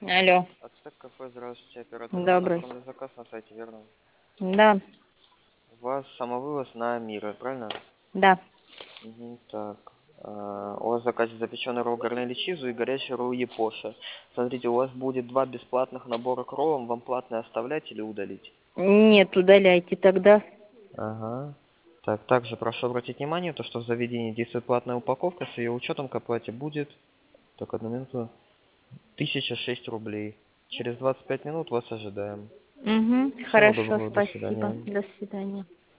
Алло, Ацтек кафе, здравствуйте, оператор. У вас добрый. оформлен заказ на сайте, верно? Да, У вас самовывоз на Мира, правильно? да. Угу, так. У вас в заказе запеченный ролл гарнели чизу и горячий ролл япоша. Смотрите, у вас будет 2 бесплатных набора к роллам. Вам платные оставлять или удалить? Нет, удаляйте тогда. Ага. Так, также прошу обратить внимание, то, что в заведении действует платная упаковка, с ее учетом к оплате будет, так, одну минуту, 1006 рублей. Через 25 минут вас ожидаем. Угу, Всего хорошо, доброго, до спасибо. свидания. До свидания.